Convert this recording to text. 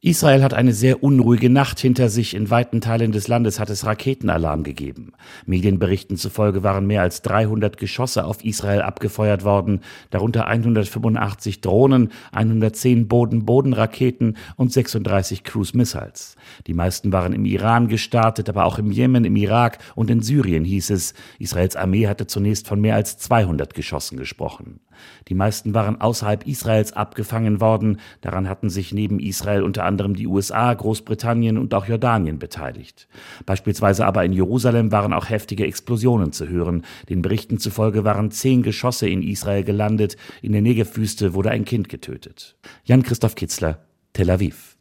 Israel hat eine sehr unruhige Nacht hinter sich. In weiten Teilen des Landes hat es Raketenalarm gegeben. Medienberichten zufolge waren mehr als 300 Geschosse auf Israel abgefeuert worden, darunter 185 Drohnen, 110 Boden-Boden-Raketen und 36 Cruise-Missiles. Die meisten waren im Iran gestartet, aber auch im Jemen, im Irak und in Syrien hieß es. Israels Armee hatte zunächst von mehr als 200 Geschossen gesprochen. Die meisten waren außerhalb Israels abgefangen worden. Daran hatten sich neben Israel unter anderem die USA, Großbritannien und auch Jordanien beteiligt. Beispielsweise aber in Jerusalem waren auch heftige Explosionen zu hören. Den Berichten zufolge waren 10 Geschosse in Israel gelandet. In der Negev-Wüste wurde ein Kind getötet. Jan-Christoph Kitzler, Tel Aviv.